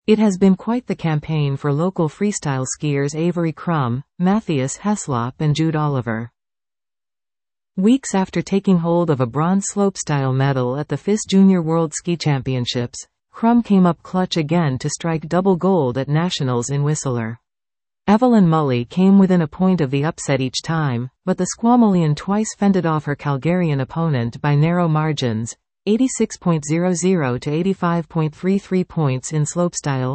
It has been quite the campaign for local freestyle skiers Avery Crum, Matthias Heslop and Jude Oliver. Weeks after taking hold of a bronze slopestyle medal at the FIS Junior World Ski Championships, Crum came up clutch again to strike double gold at Nationals in Whistler. Evelyn Mully came within a point of the upset each time, but the Squamalian twice fended off her Calgarian opponent by narrow margins, 86.00 to 85.33 points in slopestyle,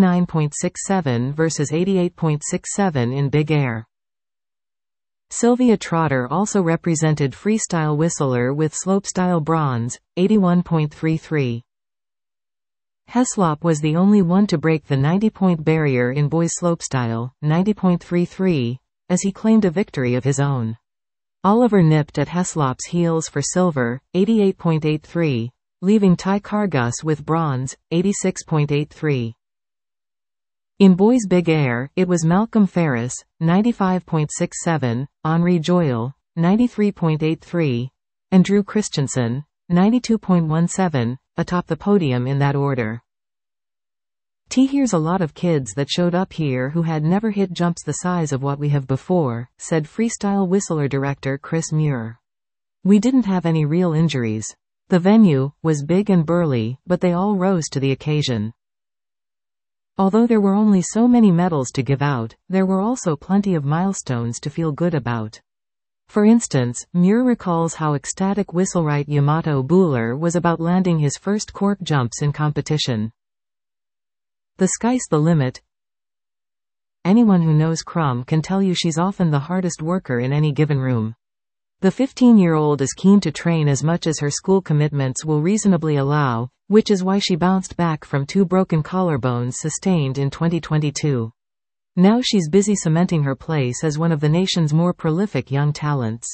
89.67 versus 88.67 in big air. Sylvia Trotter also represented freestyle Whistler with slopestyle bronze, 81.33. Heslop was the only one to break the 90-point barrier in boys slopestyle, 90.33, as he claimed a victory of his own. Oliver nipped at Heslop's heels for silver, 88.83, leaving Ty Kargus with bronze, 86.83. In boys big air, it was Malcolm Ferris, 95.67, Henri Joyal, 93.83, and Drew Christensen, 92.17, atop the podium in that order. Here's a lot of kids that showed up here who had never hit jumps the size of what we have before, said Freestyle Whistler director Chris Muir. We didn't have any real injuries. The venue was big and burly, but they all rose to the occasion. Although there were only so many medals to give out, there were also plenty of milestones to feel good about. For instance, Muir recalls how ecstatic Whistlerite Yamato Buhler was about landing his first cork jumps in competition. The sky's the limit. Anyone who knows Crum can tell you she's often the hardest worker in any given room. The 15-year-old is keen to train as much as her school commitments will reasonably allow, which is why she bounced back from 2 broken collarbones sustained in 2022. Now she's busy cementing her place as one of the nation's more prolific young talents.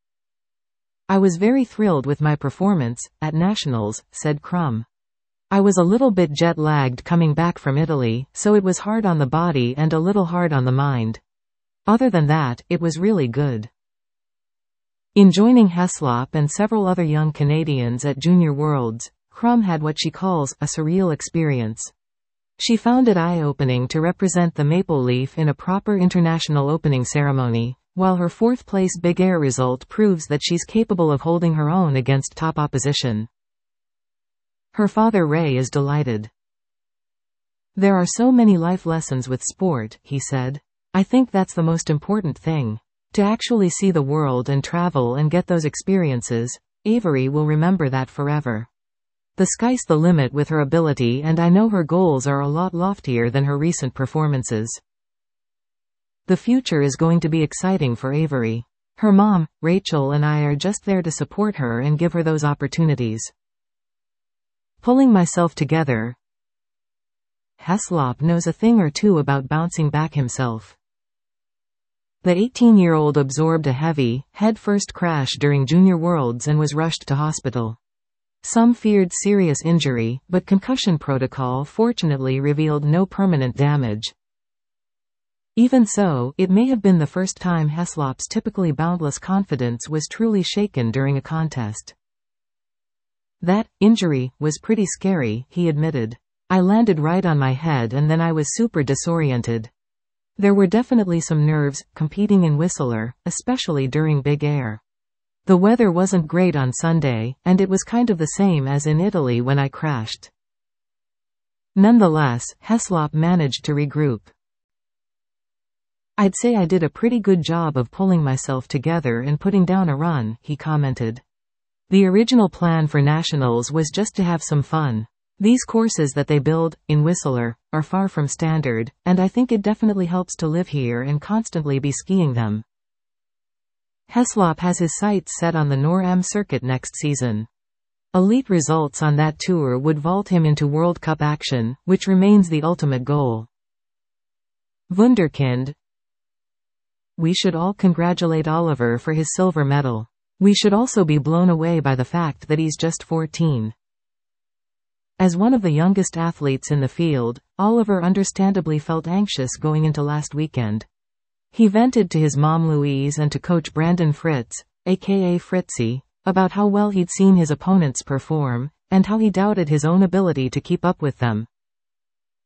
I was very thrilled with my performance at Nationals, said Crum. I was a little bit jet-lagged coming back from Italy, so it was hard on the body and a little hard on the mind. Other than that, it was really good. In joining Heslop and several other young Canadians at Junior Worlds, Crum had what she calls a surreal experience. She found it eye-opening to represent the Maple Leaf in a proper international opening ceremony, while her 4th-place big air result proves that she's capable of holding her own against top opposition. Her father Ray is delighted. There are so many life lessons with sport, he said. I think that's the most important thing. To actually see the world and travel and get those experiences, Avery will remember that forever. The sky's the limit with her ability, and I know her goals are a lot loftier than her recent performances. The future is going to be exciting for Avery. Her mom, Rachel, and I are just there to support her and give her those opportunities. Pulling myself together. Heslop knows a thing or two about bouncing back himself. The 18-year-old absorbed a heavy, head-first crash during Junior Worlds and was rushed to hospital. Some feared serious injury, but concussion protocol fortunately revealed no permanent damage. Even so, it may have been the first time Heslop's typically boundless confidence was truly shaken during a contest. That injury was pretty scary, he admitted. I landed right on my head and then I was super disoriented. There were definitely some nerves, competing in Whistler, especially during big air. The weather wasn't great on Sunday, and it was kind of the same as in Italy when I crashed. Nonetheless, Heslop managed to regroup. I'd say I did a pretty good job of pulling myself together and putting down a run, he commented. The original plan for Nationals was just to have some fun. These courses that they build, in Whistler, are far from standard, and I think it definitely helps to live here and constantly be skiing them. Heslop has his sights set on the Nor-Am circuit next season. Elite results on that tour would vault him into World Cup action, which remains the ultimate goal. Wunderkind. We should all congratulate Oliver for his silver medal. We should also be blown away by the fact that he's just 14. As one of the youngest athletes in the field, Oliver understandably felt anxious going into last weekend. He vented to his mom Louise and to coach Brandon Fritz, aka Fritzy, about how well he'd seen his opponents perform, and how he doubted his own ability to keep up with them.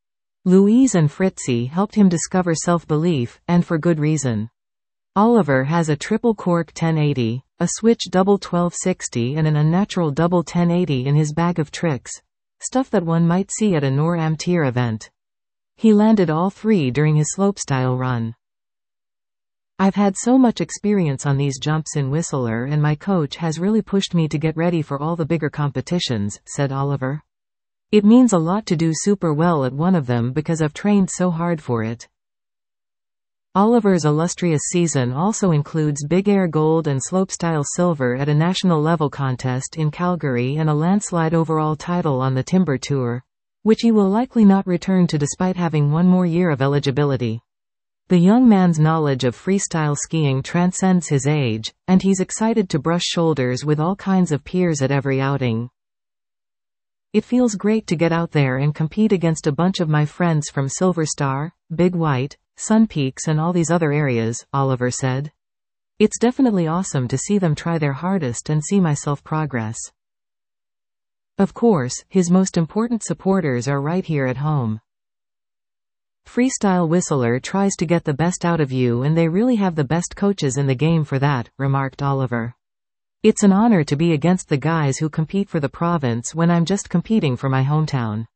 Louise and Fritzy helped him discover self-belief, and for good reason. Oliver has a triple cork 1080, a switch double 1260 and an unnatural double 1080 in his bag of tricks. Stuff that one might see at a Nor Am tier event. He landed all three during his slopestyle run. I've had so much experience on these jumps in Whistler and my coach has really pushed me to get ready for all the bigger competitions, said Oliver. It means a lot to do super well at one of them because I've trained so hard for it. Oliver's illustrious season also includes Big Air Gold and Slopestyle Silver at a national level contest in Calgary and a landslide overall title on the Timber Tour, which he will likely not return to despite having one more year of eligibility. The young man's knowledge of freestyle skiing transcends his age, and he's excited to brush shoulders with all kinds of peers at every outing. It feels great to get out there and compete against a bunch of my friends from Silver Star, Big White, Sun Peaks and all these other areas, Oliver said. It's definitely awesome to see them try their hardest and see myself progress. Of course, his most important supporters are right here at home. Freestyle Whistler tries to get the best out of you and they really have the best coaches in the game for that, remarked Oliver. It's an honor to be against the guys who compete for the province when I'm just competing for my hometown.